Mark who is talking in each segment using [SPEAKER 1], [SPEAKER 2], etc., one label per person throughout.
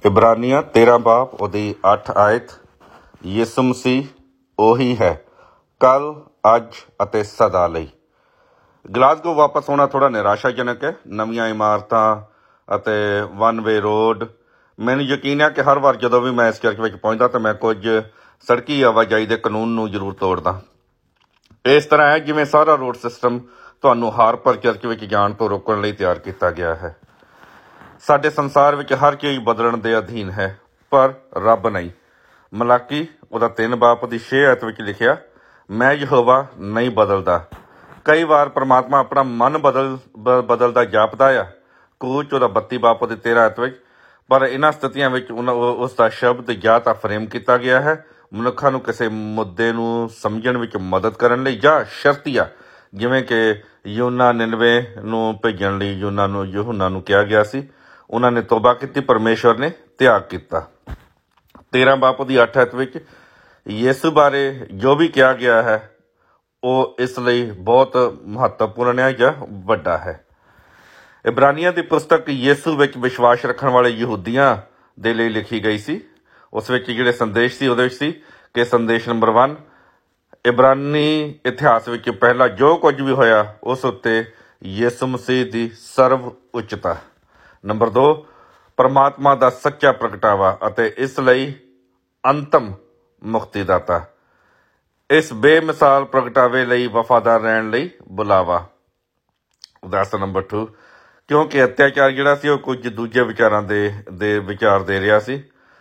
[SPEAKER 1] ਇਬਰਾਨੀਆਂ 13 ਬਾਬ ਉਹਦੀ 8 ਆਇਤ। ਯਿਸੂ ਮਸੀਹ ਉਹੀ ਹੈ ਕੱਲ, ਅੱਜ ਅਤੇ ਸਦਾ ਲਈ। ਗਲਾਸਗੋ ਵਾਪਸ ਆਉਣਾ ਥੋੜ੍ਹਾ ਨਿਰਾਸ਼ਾਜਨਕ ਹੈ। ਨਵੀਆਂ ਇਮਾਰਤਾਂ ਅਤੇ ਵਨ ਵੇ ਰੋਡ। ਮੈਨੂੰ ਯਕੀਨ ਹੈ ਕਿ ਹਰ ਵਾਰ ਜਦੋਂ ਵੀ ਮੈਂ ਇਸ ਚਰਚ ਵਿੱਚ ਪਹੁੰਚਦਾ ਤਾਂ ਮੈਂ ਕੁਝ ਸੜਕੀ ਆਵਾਜਾਈ ਦੇ ਕਾਨੂੰਨ ਨੂੰ ਜ਼ਰੂਰ ਤੋੜਦਾ। ਇਸ ਤਰ੍ਹਾਂ ਹੈ ਜਿਵੇਂ ਸਾਰਾ ਰੋਡ ਸਿਸਟਮ ਤੁਹਾਨੂੰ ਹਾਰਪਰ ਚਰਚ ਵਿੱਚ ਜਾਣ ਤੋਂ ਰੋਕਣ ਲਈ ਤਿਆਰ ਕੀਤਾ ਗਿਆ ਹੈ। ਸਾਡੇ ਸੰਸਾਰ ਵਿੱਚ ਹਰ ਚੀਜ਼ ਬਦਲਣ ਦੇ ਅਧੀਨ ਹੈ, ਪਰ ਰੱਬ ਨਹੀਂ। ਮਲਾਕੀ ਉਹਦਾ 3 ਬਾਬ ਦੀ 6 ਆਇਤ ਵਿੱਚ ਲਿਖਿਆ, ਮੈਂ ਯਹੋਵਾ ਨਹੀਂ ਬਦਲਦਾ। ਕਈ ਵਾਰ ਪਰਮਾਤਮਾ ਆਪਣਾ ਮਨ ਬਦਲਦਾ ਜਾਪਦਾ ਆ। ਕੂਚ ਉਹਦਾ 32 ਬਾਬ ਦੀ 13 ਆਇਤ ਵਿੱਚ। ਪਰ ਇਹਨਾਂ ਸਥਿਤੀਆਂ ਵਿੱਚ ਉਸ ਦਾ ਸ਼ਬਦ ਜਾਂ ਤਾਂ ਫਰੇਮ ਕੀਤਾ ਗਿਆ ਹੈ ਮਨੁੱਖਾਂ ਨੂੰ ਕਿਸੇ ਮੁੱਦੇ ਨੂੰ ਸਮਝਣ ਵਿੱਚ ਮਦਦ ਕਰਨ ਲਈ, ਜਾਂ ਸ਼ਰਤੀਆ, ਜਿਵੇਂ ਕਿ ਯੂਨਾ 99 ਨੂੰ ਭੇਜਣ ਲਈ ਯੂਹੰਨਾ ਨੂੰ ਕਿਹਾ ਗਿਆ ਸੀ। ਉਹਨਾਂ ਨੇ ਤੋਬਾ ਕੀਤੀ, ਪਰਮੇਸ਼ਵਰ ਨੇ ਤਿਆਗ ਕੀਤਾ। 13 ਬਾਬ ਦੀ 8 ਆਇਤ ਵਿੱਚ ਯਿਸੂ ਬਾਰੇ ਜੋ ਵੀ ਕਿਹਾ ਗਿਆ ਹੈ ਉਹ ਇਸ ਲਈ ਬਹੁਤ ਮਹੱਤਵਪੂਰਨ ਹੈ ਜਾਂ ਵੱਡਾ ਹੈ। ਇਬਰਾਨੀਆਂ ਦੀ ਪੁਸਤਕ ਯਿਸੂ ਵਿੱਚ ਵਿਸ਼ਵਾਸ ਰੱਖਣ ਵਾਲੇ ਯਹੂਦੀਆਂ ਦੇ ਲਈ ਲਿਖੀ ਗਈ ਸੀ। ਉਸ ਵਿੱਚ ਜਿਹੜੇ ਸੰਦੇਸ਼ ਸੀ ਉਹਦੇ ਵਿੱਚ ਸੀ ਕਿ ਸੰਦੇਸ਼ ਨੰਬਰ 1, ਇਬਰਾਨੀ ਇਤਿਹਾਸ ਵਿੱਚ ਪਹਿਲਾਂ ਜੋ ਕੁਝ ਵੀ ਹੋਇਆ ਉਸ ਉੱਤੇ ਯਿਸੂ ਮਸੀਹ ਦੀ ਸਰਵ ਉੱਚਤਾ। ਨੰਬਰ 2, ਪਰਮਾਤਮਾ ਦਾ ਸੱਚਾ ਪ੍ਰਗਟਾਵਾ ਅਤੇ ਇਸ ਲਈ ਅੰਤਮ ਮੁਕਤੀਦਾਤਾ। ਇਸ ਬੇਮਿਸਾਲ ਪ੍ਰਗਟਾਵੇ ਲਈ ਵਫਾਦਾਰ ਰਹਿਣ ਲਈ ਬੁਲਾਵਾ। ਉਦਾਹਰਨ ਨੰਬਰ 2, ਕਿਉਂਕਿ ਅਤਿਆਚਾਰ ਜਿਹੜਾ ਸੀ ਉਹ ਕੁਝ ਦੂਜੇ ਵਿਚਾਰਾਂ ਦੇ ਵਿਚਾਰ ਦੇ ਰਿਹਾ ਸੀ।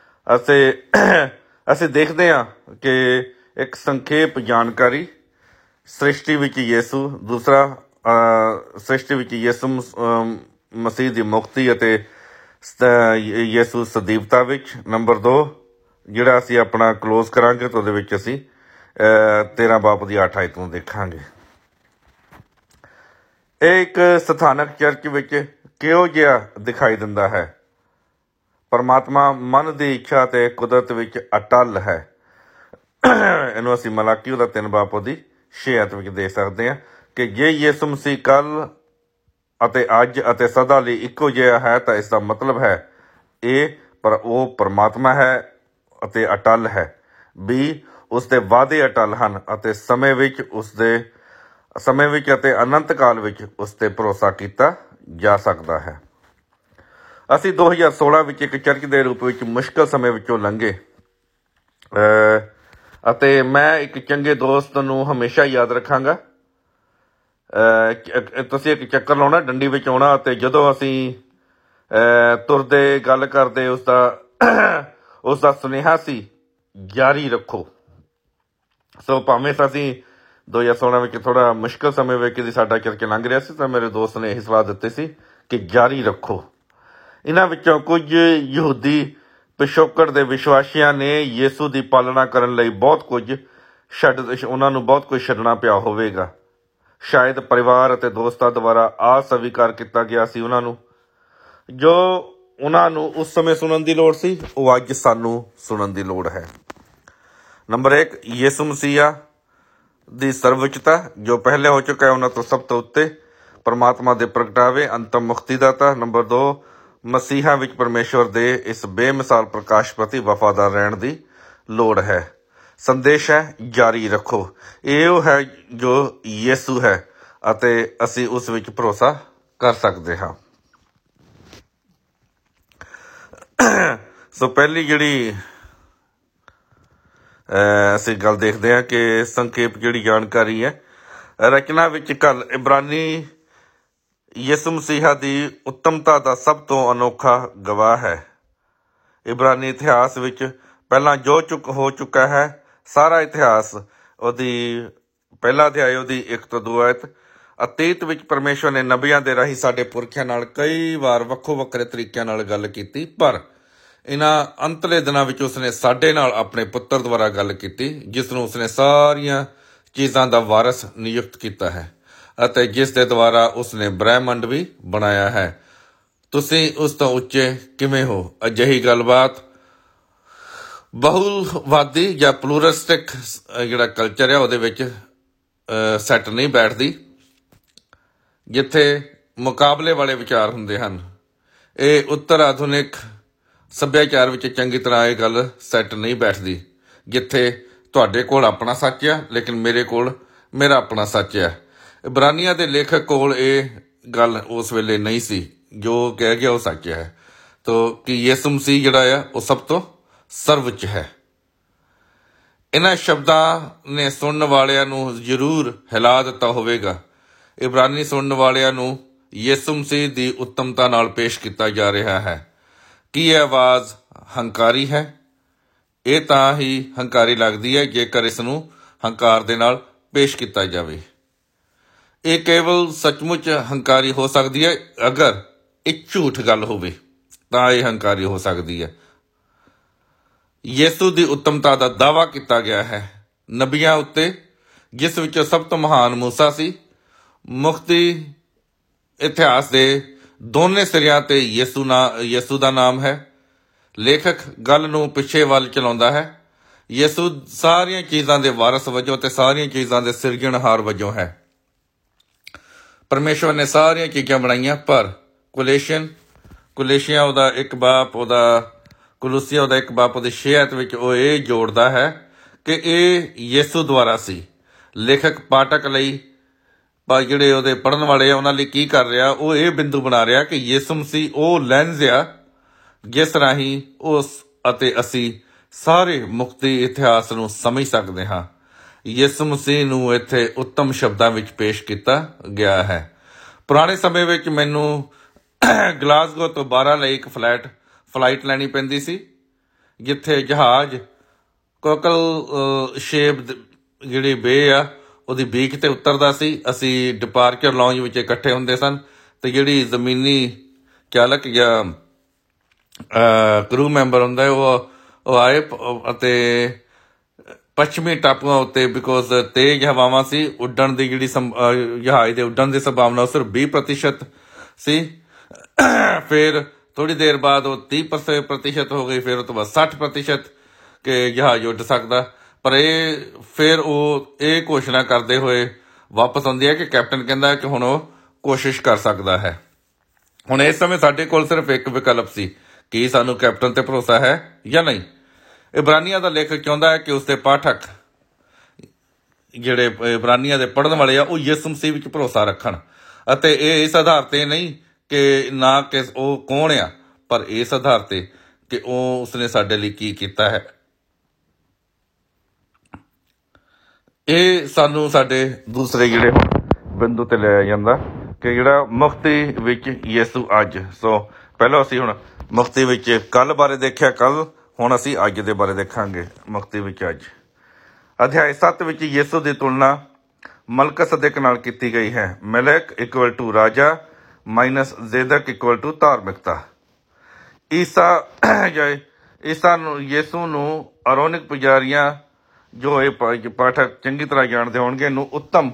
[SPEAKER 1] ਅਸੀਂ ਦੇਖਦੇ ਹਾਂ ਕਿ ਇੱਕ ਸੰਖੇਪ ਜਾਣਕਾਰੀ ਸ੍ਰਿਸ਼ਟੀ ਵਿੱਚ ਯਿਸੂ, ਦੂਸਰਾ ਸ੍ਰਿਸ਼ਟੀ ਵਿੱਚ ਯਿਸੂ ਮਸੀਹ ਦੀ ਮੁਕਤੀ ਅਤੇ ਯਿਸੂ ਸਦੀਵਤਾ ਵਿੱਚ। ਨੰਬਰ 2 ਜਿਹੜਾ ਅਸੀਂ ਆਪਣਾ ਕਲੋਜ਼ ਕਰਾਂਗੇ ਤਾਂ ਉਹਦੇ ਵਿੱਚ ਅਸੀਂ 13 ਬਾਬ ਦੀ 8 ਆਇਤ ਨੂੰ ਦੇਖਾਂਗੇ। ਇਹ ਇੱਕ ਸਥਾਨਕ ਚਰਚ ਵਿੱਚ ਕਿਹੋ ਜਿਹਾ ਦਿਖਾਈ ਦਿੰਦਾ ਹੈ? ਪਰਮਾਤਮਾ ਮਨ ਦੀ ਇੱਛਾ ਅਤੇ ਕੁਦਰਤ ਵਿੱਚ ਅਟੱਲ ਹੈ। ਇਹਨੂੰ ਅਸੀਂ ਮਲਾਕੀ ਉਹਦਾ 3 ਬਾਬ ਦੀ 6 ਆਇਤ ਵਿੱਚ ਦੇਖ ਸਕਦੇ ਹਾਂ ਕਿ ਜੇ ਯਿਸੂ ਮਸੀਹ ਕੱਲ ਅਤੇ ਅੱਜ ਅਤੇ ਸਦਾ ਲਈ ਇੱਕੋ ਜਿਹਾ ਹੈ ਤਾਂ ਇਸ ਦਾ ਮਤਲਬ ਹੈ ਪਰ ਉਹ ਪਰਮਾਤਮਾ ਹੈ ਅਤੇ ਅਟੱਲ ਹੈ। ਉਸਦੇ ਵਾਅਦੇ ਅਟੱਲ ਹਨ ਅਤੇ ਸਮੇਂ ਵਿੱਚ ਅਤੇ ਅਨੰਤ ਕਾਲ ਵਿੱਚ ਉਸ 'ਤੇ ਭਰੋਸਾ ਕੀਤਾ ਜਾ ਸਕਦਾ ਹੈ। ਅਸੀਂ 2016 ਵਿੱਚ ਇੱਕ ਚਰਚ ਦੇ ਰੂਪ ਵਿੱਚ ਮੁਸ਼ਕਲ ਸਮੇਂ ਵਿੱਚੋਂ ਲੰਘੇ ਅਤੇ ਮੈਂ ਇੱਕ ਚੰਗੇ ਦੋਸਤ ਨੂੰ ਹਮੇਸ਼ਾ ਯਾਦ ਰੱਖਾਂਗਾ। ਤੁਸੀਂ ਇੱਕ ਚੱਕਰ ਲਾਉਣਾ, ਡੰਡੀ ਵਿੱਚ ਆਉਣਾ ਅਤੇ ਜਦੋਂ ਅਸੀਂ ਤੁਰਦੇ ਗੱਲ ਕਰਦੇ ਉਸਦਾ ਸੁਨੇਹਾ ਸੀ, ਜਾਰੀ ਰੱਖੋ। ਸੋ ਭਾਵੇਂ ਅਸੀਂ 2016 ਵਿੱਚ ਥੋੜ੍ਹਾ ਮੁਸ਼ਕਲ ਸਮੇਂ ਵਿੱਚ ਸਾਡਾ ਚਰਚ ਲੰਘ ਰਿਹਾ ਸੀ ਤਾਂ ਮੇਰੇ ਦੋਸਤ ਨੇ ਇਹ ਸਲਾਹ ਦਿੱਤੀ ਸੀ ਕਿ ਜਾਰੀ ਰੱਖੋ। ਇਹਨਾਂ ਵਿੱਚੋਂ ਕੁਝ ਯਹੂਦੀ ਪਿਛੋਕੜ ਦੇ ਵਿਸ਼ਵਾਸੀਆਂ ਨੇ ਯਿਸੂ ਦੀ ਪਾਲਣਾ ਕਰਨ ਲਈ ਉਹਨਾਂ ਨੂੰ ਬਹੁਤ ਕੁਝ ਛੱਡਣਾ ਪਿਆ ਹੋਵੇਗਾ। ਸ਼ਾਇਦ ਪਰਿਵਾਰ ਅਤੇ ਦੋਸਤਾਂ ਦੁਆਰਾ ਅਸਵੀਕਾਰ ਕੀਤਾ ਗਿਆ ਸੀ ਉਹਨਾਂ ਨੂੰ। ਜੋ ਉਹਨਾਂ ਨੂੰ ਉਸ ਸਮੇਂ ਸੁਣਨ ਦੀ ਲੋੜ ਸੀ ਉਹ ਅੱਜ ਸਾਨੂੰ ਸੁਣਨ ਦੀ ਲੋੜ ਹੈ। ਨੰਬਰ 1, ਯਿਸੂ ਮਸੀਹ ਦੀ ਸਰਵਉੱਚਤਾ ਜੋ ਪਹਿਲੇ ਹੋ ਚੁੱਕਾ ਹੈ ਉਹਨਾਂ ਤੋਂ ਸਭ ਤੋਂ ਉੱਤੇ। ਪਰਮਾਤਮਾ ਦੇ ਪ੍ਰਗਟਾਵੇ, ਅੰਤਮ ਮੁਕਤੀਦਾਤਾ। ਨੰਬਰ 2, ਮਸੀਹਾਂ ਵਿੱਚ ਪਰਮੇਸ਼ਵਰ ਦੇ ਇਸ ਬੇਮਿਸਾਲ ਪ੍ਰਕਾਸ਼ ਪ੍ਰਤੀ ਵਫਾਦਾਰ ਰਹਿਣ ਦੀ ਲੋੜ ਹੈ। ਸੰਦੇਸ਼ ਹੈ ਜਾਰੀ ਰੱਖੋ। ਇਹ ਹੈ ਜੋ ਯਿਸੂ ਹੈ ਅਤੇ ਅਸੀਂ ਉਸ ਵਿੱਚ ਭਰੋਸਾ ਕਰ ਸਕਦੇ ਹਾਂ। ਸੋ ਪਹਿਲੀ ਜਿਹੜੀ ਅਸੀਂ ਗੱਲ ਦੇਖਦੇ ਹਾਂ ਕਿ ਸੰਖੇਪ ਜਿਹੜੀ ਜਾਣਕਾਰੀ ਹੈ ਰਚਨਾ ਵਿੱਚ ਕੱਲ ਇਬਰਾਨੀ ਯਿਸੂ ਮਸੀਹਾ ਦੀ ਉੱਤਮਤਾ ਦਾ ਸਭ ਤੋਂ ਅਨੋਖਾ ਗਵਾਹ ਹੈ। ਇਬਰਾਨੀ ਇਤਿਹਾਸ ਵਿੱਚ ਪਹਿਲਾਂ ਜੋ ਹੋ ਚੁੱਕਾ ਹੈ, ਸਾਰਾ ਇਤਿਹਾਸ ਉਹਦੀ ਪਹਿਲਾ ਅਧਿਆਇ ਉਹਦੀ 1 ਤੋਂ 2 ਆਇਤ। ਅਤੀਤ ਵਿੱਚ ਪਰਮੇਸ਼ਵਰ ਨੇ ਨਬੀਆਂ ਦੇ ਰਾਹੀਂ ਸਾਡੇ ਪੁਰਖਿਆਂ ਨਾਲ ਕਈ ਵਾਰ ਵੱਖੋ ਵੱਖਰੇ ਤਰੀਕਿਆਂ ਨਾਲ ਗੱਲ ਕੀਤੀ, ਪਰ ਇਹਨਾਂ ਅੰਤਲੇ ਦਿਨਾਂ ਵਿੱਚ ਉਸਨੇ ਸਾਡੇ ਨਾਲ ਆਪਣੇ ਪੁੱਤਰ ਦੁਆਰਾ ਗੱਲ ਕੀਤੀ, ਜਿਸ ਨੂੰ ਉਸਨੇ ਸਾਰੀਆਂ ਚੀਜ਼ਾਂ ਦਾ ਵਾਰਸ ਨਿਯੁਕਤ ਕੀਤਾ ਹੈ ਅਤੇ ਜਿਸ ਦੇ ਦੁਆਰਾ ਉਸਨੇ ਬ੍ਰਹਿਮੰਡ ਵੀ ਬਣਾਇਆ ਹੈ। ਤੁਸੀਂ ਉਸ ਤੋਂ ਉੱਚੇ ਕਿਵੇਂ ਹੋ? ਅਜਿਹੀ ਗੱਲਬਾਤ ਬਹੁਲਵਾਦੀ ਜਾਂ ਪਲੂਰਲਿਸਟਿਕ ਜਿਹੜਾ ਕਲਚਰ ਹੈ ਉਹਦੇ ਵਿੱਚ ਸੈੱਟ ਨਹੀਂ ਬੈਠਦੀ, ਜਿੱਥੇ ਮੁਕਾਬਲੇ ਵਾਲੇ ਵਿਚਾਰ ਹੁੰਦੇ ਹਨ। ਇਹ ਉੱਤਰ ਆਧੁਨਿਕ ਸੱਭਿਆਚਾਰ ਵਿੱਚ ਚੰਗੀ ਤਰ੍ਹਾਂ ਇਹ ਗੱਲ ਸੈੱਟ ਨਹੀਂ ਬੈਠਦੀ, ਜਿੱਥੇ ਤੁਹਾਡੇ ਕੋਲ ਆਪਣਾ ਸੱਚ ਆ ਲੇਕਿਨ ਮੇਰੇ ਕੋਲ ਮੇਰਾ ਆਪਣਾ ਸੱਚ ਆ। ਇਬਰਾਨੀਆਂ ਦੇ ਲੇਖਕ ਕੋਲ ਇਹ ਗੱਲ ਉਸ ਵੇਲੇ ਨਹੀਂ ਸੀ। ਜੋ ਕਹਿ ਗਿਆ ਉਹ ਸੱਚ ਹੈ। ਤੋ ਕਿ ਯਿਸੂ ਮਸੀਹ ਜਿਹੜਾ ਆ ਉਹ ਸਭ ਤੋਂ ਸਰਵਉੱਚ ਹੈ। ਇਹਨਾਂ ਸ਼ਬਦਾਂ ਨੇ ਸੁਣਨ ਵਾਲਿਆਂ ਨੂੰ ਜ਼ਰੂਰ ਹਿਲਾ ਦਿੱਤਾ ਹੋਵੇਗਾ। ਇਬਰਾਨੀ ਸੁਣਨ ਵਾਲਿਆਂ ਨੂੰ ਯਿਸੂ ਮਸੀਹ ਦੀ ਉੱਤਮਤਾ ਨਾਲ ਪੇਸ਼ ਕੀਤਾ ਜਾ ਰਿਹਾ ਹੈ। ਕੀ ਇਹ ਆਵਾਜ਼ ਹੰਕਾਰੀ ਹੈ? ਇਹ ਤਾਂ ਹੀ ਹੰਕਾਰੀ ਲੱਗਦੀ ਹੈ ਜੇਕਰ ਇਸ ਨੂੰ ਹੰਕਾਰ ਦੇ ਨਾਲ ਪੇਸ਼ ਕੀਤਾ ਜਾਵੇ। ਇਹ ਕੇਵਲ ਸੱਚਮੁੱਚ ਹੰਕਾਰੀ ਹੋ ਸਕਦੀ ਹੈ ਅਗਰ ਇਹ ਝੂਠ ਗੱਲ ਹੋਵੇ, ਤਾਂ ਇਹ ਹੰਕਾਰੀ ਹੋ ਸਕਦੀ ਹੈ। ਯਿਸੂ ਦੀ ਉੱਤਮਤਾ ਦਾ ਦਾਅਵਾ ਕੀਤਾ ਗਿਆ ਹੈ ਨਬੀਆਂ ਉੱਤੇ, ਜਿਸ ਵਿੱਚੋਂ ਸਭ ਤੋਂ ਮਹਾਨ ਮੂਸਾ ਸੀ। ਮੁਕਤੀ ਇਤਿਹਾਸ ਦੇ ਦੋਨੇ ਸਿਰਿਆਂ ਤੇ ਯਿਸੂ ਦਾ ਨਾਮ ਹੈ। ਲੇਖਕ ਗੱਲ ਨੂੰ ਪਿੱਛੇ ਵੱਲ ਚਲਾਉਂਦਾ ਹੈ। ਯਿਸੂ ਸਾਰੀਆਂ ਚੀਜ਼ਾਂ ਦੇ ਵਾਰਸ ਵਜੋਂ ਤੇ ਸਾਰੀਆਂ ਚੀਜ਼ਾਂ ਦੇ ਸਿਰਜਣਹਾਰ ਵਜੋਂ ਹੈ। ਪਰਮੇਸ਼ਵਰ ਨੇ ਸਾਰੀਆਂ ਚੀਜ਼ਾਂ ਬਣਾਈਆਂ, ਪਰ ਕੁਲੇਸ਼ੀਆ ਉਹਦਾ ਇੱਕ ਬਾਪ ਉਹਦੀ 6 ਆਇਤ ਵਿੱਚ ਉਹ ਇਹ ਜੋੜਦਾ ਹੈ ਕਿ ਇਹ ਯਿਸੂ ਦੁਆਰਾ ਸੀ। ਲੇਖਕ ਪਾਠਕ ਲਈ ਜਿਹੜੇ ਉਹਦੇ ਪੜ੍ਹਨ ਵਾਲੇ ਆ ਉਹਨਾਂ ਲਈ ਕੀ ਕਰ ਰਿਹਾ, ਉਹ ਇਹ ਬਿੰਦੂ ਬਣਾ ਰਿਹਾ ਕਿ ਯਿਸੂ ਮਸੀਹ ਉਹ ਲੈਂਜ਼ ਆ ਜਿਸ ਰਾਹੀਂ ਉਸ ਅਤੇ ਅਸੀਂ ਸਾਰੇ ਮੁਕਤੀ ਇਤਿਹਾਸ ਨੂੰ ਸਮਝ ਸਕਦੇ ਹਾਂ। ਯਿਸੂ ਮਸੀਹ ਨੂੰ ਇੱਥੇ ਉੱਤਮ ਸ਼ਬਦਾਂ ਵਿੱਚ ਪੇਸ਼ ਕੀਤਾ ਗਿਆ ਹੈ। ਪੁਰਾਣੇ ਸਮੇਂ ਵਿੱਚ ਮੈਨੂੰ ਗਲਾਸਗੋ ਤੋਂ 12 ਲਈ ਇੱਕ ਫਲਾਈਟ ਲੈਣੀ ਪੈਂਦੀ ਸੀ, ਜਿੱਥੇ ਜਹਾਜ਼ ਕੋਕਲ ਸ਼ੇਪ ਜਿਹੜੀ ਬੇ ਆ ਉਹਦੀ ਬੀਚ ਤੇ ਉਤਰਦਾ ਸੀ। ਅਸੀਂ ਡਿਪਾਰਚਰ ਲੌਂਜ ਵਿੱਚ ਇਕੱਠੇ ਹੁੰਦੇ ਸਨ ਤੇ ਜਿਹੜੀ ਜ਼ਮੀਨੀ ਚਾਲਕ ਜਾਂ ਕਰੂ ਮੈਂਬਰ ਹੁੰਦਾ ਉਹ ਆਏ ਅਤੇ ਪੱਛਮੀ ਟਾਪੂਆਂ ਉੱਤੇ ਬਿਕੋਜ਼ ਤੇਜ਼ ਹਵਾਵਾਂ ਸੀ, ਉੱਡਣ ਦੀ ਜਿਹੜੀ ਜਹਾਜ਼ ਦੇ ਉੱਡਣ ਦੀ ਸੰਭਾਵਨਾ ਸਿਰਫ 20% ਸੀ। ਫਿਰ ਥੋੜੀ ਦੇਰ ਬਾਅਦ ਉਹ 30% ਹੋ ਗਈ, ਫਿਰ ਉਹ ਤੋਂ ਬਾਅਦ 60% ਕਿ ਜਹਾਜ਼ ਉੱਡ ਸਕਦਾ। ਪਰ ਫਿਰ ਉਹ ਇਹ ਘੋਸ਼ਣਾ ਕਰਦੇ ਹੋਏ ਵਾਪਸ ਆਉਂਦੀ ਹੈ ਕਿ ਕੈਪਟਨ ਕਹਿੰਦਾ ਕਿ ਹੁਣ ਉਹ ਕੋਸ਼ਿਸ਼ ਕਰ ਸਕਦਾ ਹੈ। ਹੁਣ ਇਸ ਸਮੇਂ ਸਾਡੇ ਕੋਲ ਸਿਰਫ ਇੱਕ ਵਿਕਲਪ ਸੀ ਕਿ ਸਾਨੂੰ ਕੈਪਟਨ ਤੇ ਭਰੋਸਾ ਹੈ ਜਾਂ ਨਹੀਂ। ਇਬਰਾਨੀਆਂ ਦਾ ਲੇਖਕ ਚਾਹੁੰਦਾ ਹੈ ਕਿ ਉਸਦੇ ਪਾਠਕ ਜਿਹੜੇ ਇਬਰਾਨੀਆਂ ਦੇ ਪੜ੍ਹਨ ਵਾਲੇ ਆ ਉਹ ਯਿਸੂ ਮਸੀਹ ਵਿੱਚ ਭਰੋਸਾ ਰੱਖਣ, ਅਤੇ ਇਹ ਇਸ ਆਧਾਰ ਤੇ ਨਹੀਂ ਕਿ ਨਾ ਕਿ ਉਹ ਕੌਣ ਆ, ਪਰ ਇਸ ਆਧਾਰ ਤੇ ਕਿ ਉਹ ਉਸਨੇ ਸਾਡੇ ਲਈ ਕੀ ਕੀਤਾ ਹੈ। ਇਹ ਸਾਨੂੰ ਸਾਡੇ ਦੂਸਰੇ ਜਿਹੜੇ ਬਿੰਦੂ ਤੇ ਲੈ ਜਾਂਦਾ ਕਿ ਜਿਹੜਾ ਮੁਕਤੀ ਵਿੱਚ ਯਿਸੂ ਅੱਜ। ਸੋ ਪਹਿਲਾਂ ਅਸੀਂ ਹੁਣ ਮੁਕਤੀ ਵਿੱਚ ਕੱਲ ਬਾਰੇ ਦੇਖਿਆ, ਹੁਣ ਅਸੀਂ ਅੱਜ ਦੇ ਬਾਰੇ ਦੇਖਾਂਗੇ। ਮੁਕਤੀ ਵਿੱਚ ਅੱਜ ਅਧਿਆਇ 7 ਵਿੱਚ ਯਿਸੂ ਦੀ ਤੁਲਨਾ ਮਲਕਸਦਕ ਨਾਲ ਕੀਤੀ ਗਈ ਹੈ। ਮਲਕ = ਰਾਜਾ ਮਾਈਨਸ ਜ਼ੇਦਕ = ਧਾਰਮਿਕਤਾ। ਯਿਸੂ ਨੂੰ ਅਰੋਨਿਕ ਪੁਜਾਰੀਆਂ, ਜੋ ਇਹ ਪਾਠਕ ਚੰਗੀ ਤਰ੍ਹਾਂ ਜਾਣਦੇ ਹੋਣਗੇ, ਨੂੰ ਉੱਤਮ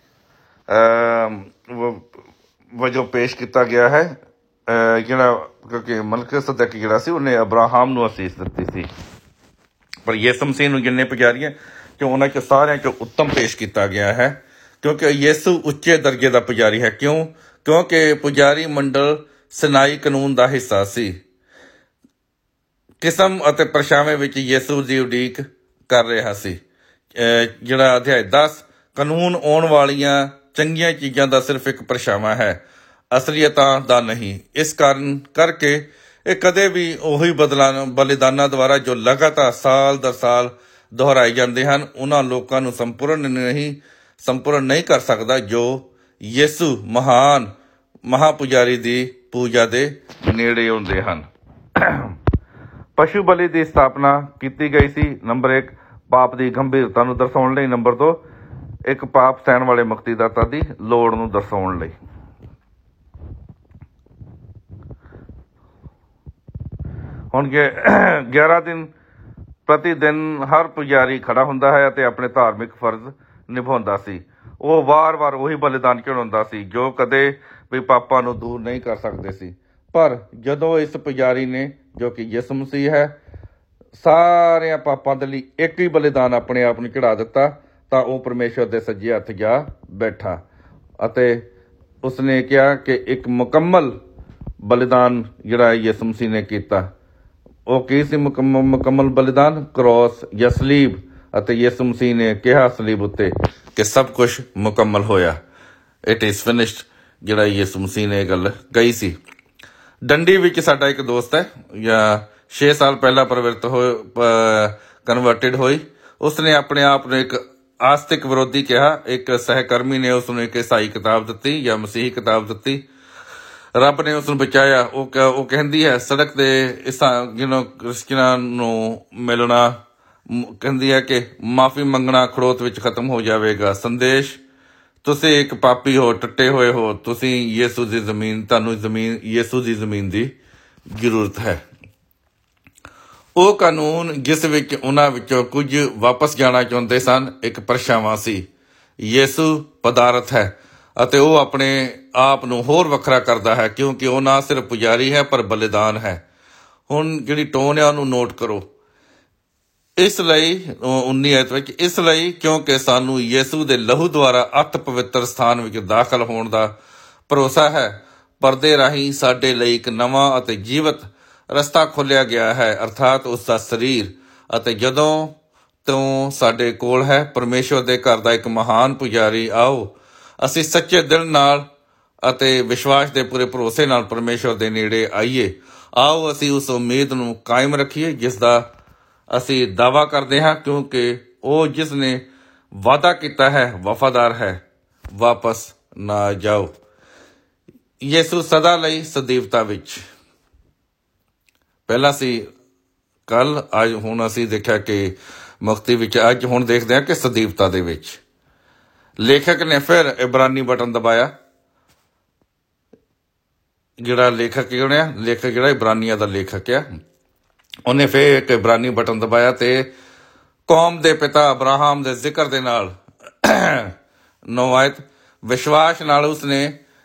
[SPEAKER 1] ਵਜੋਂ ਪੇਸ਼ ਕੀਤਾ ਗਿਆ ਹੈ। ਕਿਉਂਕਿ ਮਲਕਸਦਕ ਜਿਹੜਾ ਸੀ ਉਹਨੇ ਅਬਰਾਹਮ ਨੂੰ ਅਸੀਸ ਦਿੱਤੀ ਸੀ, ਪਰ ਯਿਸੂ ਮਸੀਹ ਨੂੰ ਜਿੰਨੇ ਪੁਜਾਰੀ ਹੈ ਉਹਨਾਂ 'ਚ ਸਾਰਿਆਂ 'ਚੋਂ ਉੱਤਮ ਪੇਸ਼ ਕੀਤਾ ਗਿਆ ਹੈ, ਕਿਉਂਕਿ ਯਿਸੂ ਉੱਚੇ ਦਰਜੇ ਦਾ ਪੁਜਾਰੀ ਹੈ। ਕਿਉਂਕਿ ਪੁਜਾਰੀ ਮੰਡਲ ਸਿਨਾਈ ਕਾਨੂੰਨ ਦਾ ਹਿੱਸਾ ਸੀ। ਕਿਸਮ ਅਤੇ ਪਰਛਾਵੇਂ ਵਿੱਚ ਯਿਸੂ ਦੀ ਉਡੀਕ ਕਰ ਰਿਹਾ ਸੀ। ਜਿਹੜਾ ਅਧਿਆਇ 10 ਕਾਨੂੰਨ ਆਉਣ ਵਾਲੀਆਂ ਚੰਗੀਆਂ ਚੀਜ਼ਾਂ ਦਾ ਸਿਰਫ ਇੱਕ ਪਰਛਾਵਾਂ ਹੈ, ਅਸਲੀਅਤਾਂ ਦਾ ਨਹੀਂ। ਇਸ ਕਰਕੇ ਇਹ ਕਦੇ ਵੀ ਉਹੀ ਬਲੀਦਾਨਾਂ ਦੁਆਰਾ ਜੋ ਲਗਾਤਾਰ ਸਾਲ ਦਰ ਸਾਲ ਦੁਹਰਾਏ ਜਾਂਦੇ ਹਨ, ਉਹਨਾਂ ਲੋਕਾਂ ਨੂੰ ਸੰਪੂਰਨ ਨਹੀਂ ਕਰ ਸਕਦਾ ਜੋ ਯਿਸੂ ਮਹਾਪੁਜਾਰੀ ਦੀ ਪੂਜਾ ਦੇ ਨੇੜੇ ਆਉਂਦੇ ਹਨ। ਪਸ਼ੂ ਬਲੀ ਦੀ ਸਥਾਪਨਾ ਕੀਤੀ ਗਈ ਸੀ। ਨੰਬਰ 1 ਪਾਪ ਦੀ ਗੰਭੀਰਤਾ ਨੂੰ ਦਰਸਾਉਣ ਲਈ। ਨੰਬਰ 2 ਇੱਕ ਪਾਪ ਸਹਿਣ ਵਾਲੇ ਮੁਕਤੀਦਾਤਾ ਦੀ ਲੋੜ ਨੂੰ ਦਰਸਾਉਣ ਲਈ। ਹੁਣ 11 ਦਿਨ ਪ੍ਰਤੀ ਦਿਨ ਹਰ ਪੁਜਾਰੀ ਖੜਾ ਹੁੰਦਾ ਹੈ ਅਤੇ ਆਪਣੇ ਧਾਰਮਿਕ ਫਰਜ਼ ਨਿਭਾਉਂਦਾ ਸੀ। ਉਹ ਵਾਰ-ਵਾਰ ਉਹੀ ਬਲੀਦਾਨ ਚੜਾਉਂਦਾ ਸੀ ਜੋ ਕਦੇ ਵੀ ਪਾਪਾਂ ਨੂੰ ਦੂਰ ਨਹੀਂ ਕਰ ਸਕਦੇ ਸੀ। ਪਰ ਜਦੋਂ ਇਸ ਪੁਜਾਰੀ ਨੇ, ਜੋ ਕਿ ਯਿਸੂ ਮਸੀਹ ਹੈ, ਸਾਰਿਆਂ ਪਾਪਾਂ ਦੇ ਲਈ ਇੱਕ ਹੀ ਬਲੀਦਾਨ ਆਪਣੇ ਆਪ ਨੂੰ ਚੜਾ ਦਿੱਤਾ, ਤਾਂ ਉਹ ਪਰਮੇਸ਼ਵਰ ਦੇ ਸੱਜੇ ਹੱਥ ਜਾ ਬੈਠਾ ਅਤੇ ਉਸਨੇ ਕਿਹਾ ਕਿ ਇੱਕ ਮੁਕੰਮਲ ਬਲੀਦਾਨ ਜਿਹੜਾ ਯਿਸੂ ਮਸੀਹ ਨੇ ਕੀਤਾ, ਉਹ ਕੀ ਸੀ ਮੁਕੰਮਲ ਬਲੀਦਾਨ? ਕ੍ਰੋਸ ਜਾਂ ਸਲੀਬ। ਅਤੇ ਯਿਸੂ ਮਸੀਹ ਨੇ ਕਿਹਾ ਸਲੀਬ ਉੱਤੇ ਕਿ ਸਭ ਕੁਛ ਮੁਕੰਮਲ ਹੋਇਆ, ਇਟ ਇਜ਼ ਫਿਨਿਸ਼ਡ। ਜਿਹੜਾ ਯਿਸੂ ਮਸੀਹ ਨੇ ਇਹ ਗੱਲ ਕਹੀ ਸੀ। ਡੰਡੀ ਵਿੱਚ ਸਾਡਾ ਇੱਕ ਦੋਸਤ ਹੈ, ਜਾਂ 6 ਸਾਲ ਪਹਿਲਾਂ ਕਨਵਰਟਿਡ ਹੋਈ। ਉਸਨੇ ਆਪਣੇ ਆਪ ਨੂੰ ਇੱਕ ਆਸਤਿਕ ਵਿਰੋਧੀ ਕਿਹਾ। ਇੱਕ ਸਹਿਕਰਮੀ ਨੇ ਉਸਨੂੰ ਇੱਕ ਈਸਾਈ ਕਿਤਾਬ ਦਿੱਤੀ ਜਾਂ ਮਸੀਹੀ ਕਿਤਾਬ ਦਿੱਤੀ। ਰੱਬ ਨੇ ਉਸਨੂੰ ਬਚਾਇਆ। ਉਹ ਕਹਿੰਦੀ ਹੈ ਸੜਕ ਤੇ ਕ੍ਰਿਸਚਨਾਂ ਨੂੰ ਮਿਲਣਾ, ਕਹਿੰਦੀ ਹੈ ਕਿ ਮਾਫੀ ਮੰਗਣਾ ਖੜੋਤ ਵਿੱਚ ਖਤਮ ਹੋ ਜਾਵੇਗਾ। ਸੰਦੇਸ਼, ਤੁਸੀਂ ਇੱਕ ਪਾਪੀ ਹੋ, ਟੁੱਟੇ ਹੋਏ ਹੋ, ਤੁਹਾਨੂੰ ਯਿਸੂ ਦੀ ਜ਼ਮੀਨ ਦੀ ਜ਼ਰੂਰਤ ਹੈ। ਉਹ ਕਾਨੂੰਨ ਜਿਸ ਵਿੱਚ ਉਹਨਾਂ ਵਿੱਚੋਂ ਕੁਝ ਵਾਪਸ ਜਾਣਾ ਚਾਹੁੰਦੇ ਸਨ, ਇੱਕ ਪਰਛਾਵਾਂ ਸੀ। ਯਿਸੂ ਪਦਾਰਥ ਹੈ ਅਤੇ ਉਹ ਆਪਣੇ ਆਪ ਨੂੰ ਹੋਰ ਵੱਖਰਾ ਕਰਦਾ ਹੈ, ਕਿਉਂਕਿ ਉਹ ਨਾ ਸਿਰਫ ਪੁਜਾਰੀ ਹੈ ਪਰ ਬਲੀਦਾਨ ਹੈ। ਹੁਣ ਜਿਹੜੀ ਟੋਨ ਹੈ ਉਹਨੂੰ ਨੋਟ ਕਰੋ। ਇਸ ਲਈ 19 ਆਇਤ ਵਿੱਚ, ਇਸ ਲਈ ਕਿਉਂਕਿ ਸਾਨੂੰ ਯਿਸੂ ਦੇ ਲਹੂ ਦੁਆਰਾ ਅਤ ਪਵਿੱਤਰ ਸਥਾਨ ਵਿੱਚ ਦਾਖਲ ਹੋਣ ਦਾ ਭਰੋਸਾ ਹੈ, ਪਰਦੇ ਰਾਹੀਂ ਸਾਡੇ ਲਈ ਇੱਕ ਨਵਾਂ ਅਤੇ ਜੀਵਤ ਰਸਤਾ ਖੋਲ੍ਹਿਆ ਗਿਆ ਹੈ, ਅਰਥਾਤ ਉਸ ਦਾ ਸਰੀਰ। ਅਤੇ ਜਦੋਂ ਤੋਂ ਸਾਡੇ ਕੋਲ ਹੈ ਪਰਮੇਸ਼ਵਰ ਦੇ ਘਰ ਦਾ ਇੱਕ ਮਹਾਨ ਪੁਜਾਰੀ, ਆਓ ਅਸੀਂ ਸੱਚੇ ਦਿਲ ਨਾਲ ਅਤੇ ਵਿਸ਼ਵਾਸ ਦੇ ਪੂਰੇ ਭਰੋਸੇ ਨਾਲ ਪਰਮੇਸ਼ਵਰ ਦੇ ਨੇੜੇ ਆਈਏ। ਆਓ ਅਸੀਂ ਉਸ ਉਮੀਦ ਨੂੰ ਕਾਇਮ ਰੱਖੀਏ ਜਿਸ ਦਾ ਅਸੀਂ ਦਾਅਵਾ ਕਰਦੇ ਹਾਂ, ਕਿਉਂਕਿ ਉਹ ਜਿਸ ਨੇ ਵਾਅਦਾ ਕੀਤਾ ਹੈ ਵਫਾਦਾਰ ਹੈ। ਵਾਪਸ ਨਾ ਜਾਓ। ਯਿਸੂ ਸਦਾ ਲਈ ਸਦੀਵਤਾ ਵਿੱਚ। ਪਹਿਲਾਂ ਸੀ ਕੱਲ, ਅੱਜ ਹੁਣ ਅਸੀਂ ਦੇਖਿਆ ਕਿ ਮੁਕਤੀ ਵਿੱਚ, ਅੱਜ ਹੁਣ ਦੇਖਦੇ ਹਾਂ ਕਿ ਸਦੀਵਤਾ ਦੇ ਵਿੱਚ। ਲੇਖਕ ਨੇ ਫਿਰ ਇਬਰਾਨੀ ਬਟਨ ਦਬਾਇਆ। ਜਿਹੜਾ ਲੇਖਕ ਜਿਹੜਾ ਇਬਰਾਨੀਆਂ ਦਾ ਲੇਖਕ ਆ, ਉਹਨੇ ਫਿਰ ਇੱਕ ਇਬਰਾਨੀ ਬਟਨ ਦਬਾਇਆ ਤੇ ਕੌਮ ਦੇ ਪਿਤਾ ਅਬਰਾਹਮ ਦੇ ਜ਼ਿਕਰ ਦੇ ਨਾਲ 9 ਆਇਤ, ਵਿਸ਼ਵਾਸ ਨਾਲ ਉਸਨੇ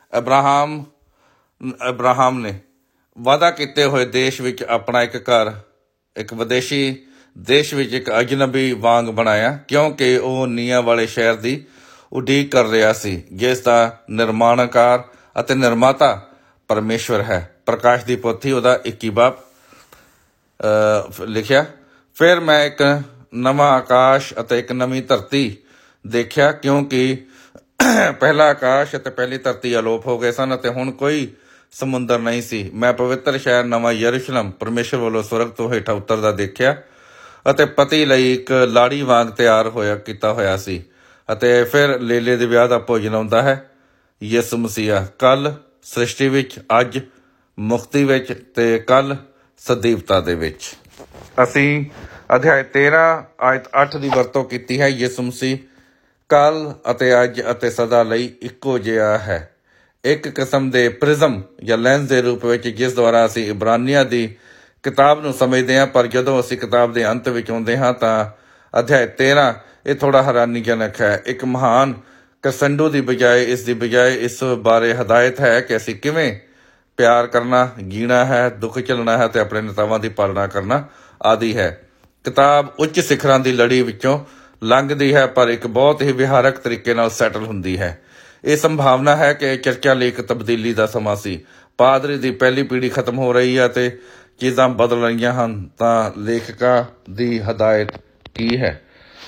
[SPEAKER 1] ਅਬਰਾਹਮ ਨੇ ਵਾਅਦਾ ਕੀਤੇ ਹੋਏ ਦੇਸ਼ ਵਿੱਚ ਆਪਣਾ ਇੱਕ ਘਰ ਇੱਕ ਵਿਦੇਸ਼ੀ ਦੇਸ਼ ਵਿੱਚ ਇੱਕ ਅਜਨਬੀ ਵਾਂਗ ਬਣਾਇਆ, ਕਿਉਂਕਿ ਉਹ ਨੀਹਾਂ ਵਾਲੇ ਸ਼ਹਿਰ ਦੀ ਉਡੀਕ ਕਰ ਰਿਹਾ ਸੀ ਜਿਸ ਦਾ ਨਿਰਮਾਣਕਾਰ ਅਤੇ ਨਿਰਮਾਤਾ ਪਰਮੇਸ਼ਵਰ ਹੈ। ਪ੍ਰਕਾਸ਼ ਦੀ ਪੋਥੀ ਉਹਦਾ 21 ਬਾਬ ਲਿਖਿਆ। ਫਿਰ ਮੈਂ ਇੱਕ ਨਵਾਂ ਆਕਾਸ਼ ਅਤੇ ਇੱਕ ਨਵੀਂ ਧਰਤੀ ਦੇਖਿਆ, ਕਿਉਂਕਿ ਪਹਿਲਾ ਆਕਾਸ਼ ਅਤੇ ਪਹਿਲੀ ਧਰਤੀ ਅਲੋਪ ਹੋ ਗਏ ਸਨ ਅਤੇ ਹੁਣ ਕੋਈ ਸਮੁੰਦਰ ਨਹੀਂ ਸੀ। ਮੈਂ ਪਵਿੱਤਰ ਸ਼ਹਿਰ ਨਵਾਂ ਯਰੂਸ਼ਲਮ ਪਰਮੇਸ਼ਵਰ ਵੱਲੋਂ ਸਵਰਗ ਤੋਂ ਹੇਠਾਂ ਉਤਰਦਾ ਦੇਖਿਆ ਅਤੇ ਪਤੀ ਲਈ ਇੱਕ ਲਾੜੀ ਵਾਂਗ ਤਿਆਰ ਕੀਤਾ ਹੋਇਆ ਸੀ। ਅਤੇ ਫਿਰ ਲੇਲੇ ਦੇ ਵਿਆਹ ਦਾ ਭੋਜਨ ਆਉਂਦਾ ਹੈ, ਯਿਸੂ ਮਸੀਹ। ਕੱਲ ਸ੍ਰਿਸ਼ਟੀ ਵਿੱਚ, ਅੱਜ ਮੁਕਤੀ ਵਿੱਚ ਤੇ ਕੱਲ ਸਦੀਵਤਾ ਦੇ ਵਿੱਚ। ਅਸੀਂ ਅਧਿਆਇ 13 ਆਇਤ 8 ਦੀ ਵਰਤੋਂ ਕੀਤੀ ਹੈ। ਯਿਸੂ ਮਸੀਹ ਕੱਲ ਅਤੇ ਅੱਜ ਅਤੇ ਸਦਾ ਲਈ ਇੱਕੋ ਜਿਹਾ ਹੈ, ਇੱਕ ਕਿਸਮ ਦੇ ਪ੍ਰਿਜ਼ਮ ਜਾਂ ਲੈਂਸ ਦੇ ਰੂਪ ਵਿੱਚ, ਜਿਸ ਦੁਆਰਾ ਅਸੀਂ ਇਬਰਾਨੀਆਂ ਦੀ ਕਿਤਾਬ ਨੂੰ ਸਮਝਦੇ ਹਾਂ। ਪਰ ਜਦੋਂ ਅਸੀਂ ਕਿਤਾਬ ਦੇ ਅੰਤ ਵਿੱਚ ਆਉਂਦੇ ਹਾਂ ਤਾਂ ਅਧਿਆਇ 13 ਇਹ ਥੋੜ੍ਹਾ ਹੈਰਾਨੀਜਨਕ ਹੈ। ਇੱਕ ਮਹਾਨ ਕਸੰਡੂ ਦੀ ਬਜਾਏ ਇਸ ਬਾਰੇ ਹਦਾਇਤ ਹੈ ਕਿ ਅਸੀਂ ਕਿਵੇਂ ਪਿਆਰ ਕਰਨਾ, ਜੀਣਾ ਹੈ, ਦੁੱਖ ਝੱਲਣਾ ਹੈ ਅਤੇ ਆਪਣੇ ਨੇਤਾਵਾਂ ਦੀ ਪਾਲਣਾ ਕਰਨਾ ਆਦਿ ਹੈ। ਕਿਤਾਬ ਉੱਚ ਸਿਖਰਾਂ ਦੀ ਲੜੀ ਵਿੱਚੋਂ ਲੰਘਦੀ ਹੈ, ਪਰ ਇੱਕ ਬਹੁਤ ਹੀ ਵਿਹਾਰਕ ਤਰੀਕੇ ਨਾਲ ਸੈਟਲ ਹੁੰਦੀ ਹੈ। ਇਹ ਸੰਭਾਵਨਾ ਹੈ ਕਿ ਚਰਚਾ ਲਈ ਇੱਕ ਤਬਦੀਲੀ ਦਾ ਸਮਾਂ ਸੀ। ਪਾਦਰੀ ਦੀ ਪਹਿਲੀ ਪੀੜ੍ਹੀ ਖਤਮ ਹੋ ਰਹੀ ਹੈ ਅਤੇ ਚੀਜ਼ਾਂ ਬਦਲ ਰਹੀਆਂ ਹਨ। ਤਾਂ ਲੇਖਕਾਂ ਦੀ ਹਦਾਇਤ ਕੀ ਹੈ?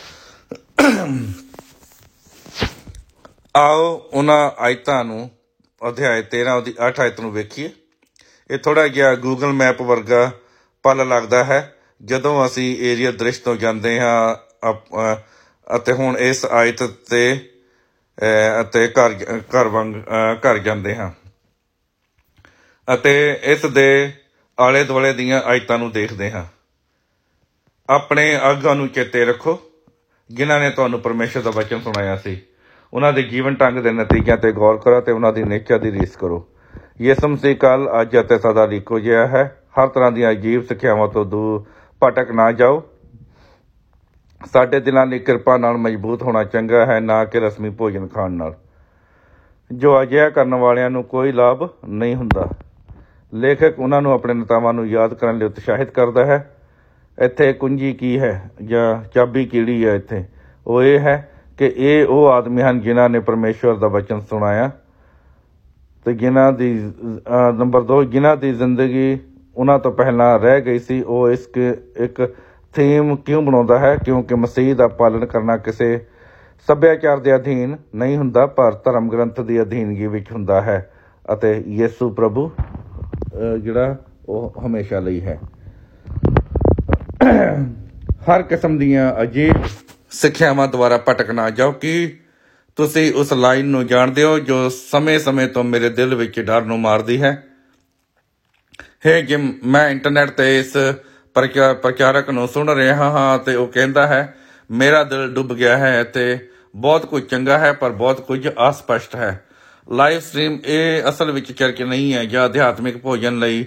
[SPEAKER 1] ਆਓ ਉਹਨਾਂ ਆਇਤਾਂ ਨੂੰ, ਅਧਿਆਇ 13 ਉਹਦੀ 8 ਆਇਤ ਨੂੰ ਵੇਖੀਏ। ਇਹ ਥੋੜ੍ਹਾ ਜਿਹਾ ਗੂਗਲ ਮੈਪ ਵਰਗਾ ਪਲ ਲੱਗਦਾ ਹੈ ਜਦੋਂ ਅਸੀਂ ਏਰੀਆ ਦ੍ਰਿਸ਼ ਤੋਂ ਜਾਂਦੇ ਹਾਂ ਅਤੇ ਹੁਣ ਇਸ ਆਇਤ ਅਤੇ ਘਰ ਜਾਂਦੇ ਹਾਂ ਅਤੇ ਇਸ ਦੇ ਆਲੇ ਦੁਆਲੇ ਦੀਆਂ ਆਇਤਾਂ ਨੂੰ ਦੇਖਦੇ ਹਾਂ। ਆਪਣੇ ਆਗਾਂ ਨੂੰ ਚੇਤੇ ਰੱਖੋ ਜਿਨ੍ਹਾਂ ਨੇ ਤੁਹਾਨੂੰ ਪਰਮੇਸ਼ਰ ਦਾ ਵਚਨ ਸੁਣਾਇਆ ਸੀ। ਉਹਨਾਂ ਦੇ ਜੀਵਨ ਢੰਗ ਦੇ ਨਤੀਜਿਆਂ 'ਤੇ ਗੌਰ ਕਰੋ ਅਤੇ ਉਹਨਾਂ ਦੀ ਨਿਸ਼ਚਾ ਦੀ ਰੀਸ ਕਰੋ। ਯਿਸੂ ਮਸੀਹ ਕੱਲ, ਅੱਜ ਅਤੇ ਸਦਾ ਲਈ ਇੱਕੋ ਜਿਹਾ ਹੈ। ਹਰ ਤਰ੍ਹਾਂ ਦੀਆਂ ਅਜੀਬ ਸਿੱਖਿਆਵਾਂ ਤੋਂ ਦੂਰ ਭਟਕ ਨਾ ਜਾਓ। ਸਾਡੇ ਦਿਲਾਂ ਲਈ ਕਿਰਪਾ ਨਾਲ ਮਜ਼ਬੂਤ ਹੋਣਾ ਚੰਗਾ ਹੈ, ਨਾ ਕਿ ਰਸਮੀ ਭੋਜਨ ਖਾਣ ਨਾਲ, ਜੋ ਅਜਿਹਾ ਕਰਨ ਵਾਲਿਆਂ ਨੂੰ ਕੋਈ ਲਾਭ ਨਹੀਂ ਹੁੰਦਾ। ਲੇਖਕ ਉਹਨਾਂ ਨੂੰ ਆਪਣੇ ਨੇਤਾਵਾਂ ਨੂੰ ਯਾਦ ਕਰਨ ਲਈ ਉਤਸ਼ਾਹਿਤ ਕਰਦਾ ਹੈ। ਇੱਥੇ ਕੁੰਜੀ ਕੀ ਹੈ ਜਾਂ ਚਾਬੀ ਕਿਹੜੀ ਹੈ? ਇੱਥੇ ਉਹ ਇਹ ਹੈ ਕਿ ਇਹ ਉਹ ਆਦਮੀ ਹਨ ਜਿਨ੍ਹਾਂ ਨੇ ਪਰਮੇਸ਼ਵਰ ਦਾ ਵਚਨ ਸੁਣਾਇਆ ਅਤੇ ਨੰਬਰ 2 ਜਿਨ੍ਹਾਂ ਦੀ ਜ਼ਿੰਦਗੀ ਉਹਨਾਂ ਤੋਂ ਪਹਿਲਾਂ ਰਹਿ ਗਈ ਸੀ। ਉਹ ਇਸ ਇੱਕ ਥੀਮ ਕਿਉਂ ਬਣਾਉਂਦਾ ਹੈ? ਕਿਉਂਕਿ ਮਸੀਹ ਦਾ ਪਾਲਣ ਕਰਨਾ ਕਿਸੇ ਸੱਭਿਆਚਾਰ ਦੇ ਅਧੀਨ ਨਹੀਂ ਹੁੰਦਾ, ਪਰ ਧਰਮ ਗ੍ਰੰਥ ਦੀ ਅਧੀਨਗੀ ਵਿੱਚ ਹੁੰਦਾ ਹੈ ਅਤੇ ਯਿਸੂ ਪ੍ਰਭੂ ਜਿਹੜਾ ਉਹ ਹਮੇਸ਼ਾ ਲਈ ਹੈ। ਹਰ ਕਿਸਮ ਦੀਆਂ ਅਜੀਬ ਸਿੱਖਿਆਵਾਂ ਦੁਆਰਾ ਭਟਕ ਨਾ ਜਾਓ। ਕਿ ਤੁਸੀਂ ਉਸ ਲਾਈਨ ਨੂੰ ਜਾਣਦੇ ਹੋ ਜੋ ਸਮੇਂ-ਸਮੇਂ ਤੋਂ ਮੇਰੇ ਦਿਲ ਵਿੱਚ ਡਰ ਨੂੰ ਮਾਰਦੀ ਹੈ? ਜੇ ਮੈਂ ਇੰਟਰਨੈਟ 'ਤੇ ਇਸ ਪ੍ਰਚਾਰਕ ਨੂੰ ਸੁਣ ਰਿਹਾ ਹਾਂ ਅਤੇ ਉਹ ਕਹਿੰਦਾ ਹੈ ਮੇਰਾ ਦਿਲ ਡੁੱਬ ਗਿਆ ਹੈ ਅਤੇ ਬਹੁਤ ਕੁਝ ਚੰਗਾ ਹੈ ਪਰ ਬਹੁਤ ਕੁਝ ਅਸਪਸ਼ਟ ਹੈ। ਲਾਈਵ ਸਟ੍ਰੀਮ ਇਹ ਅਸਲ ਵਿੱਚ ਚਰਚ ਨਹੀਂ ਹੈ ਜਾਂ ਅਧਿਆਤਮਿਕ ਭੋਜਨ ਲਈ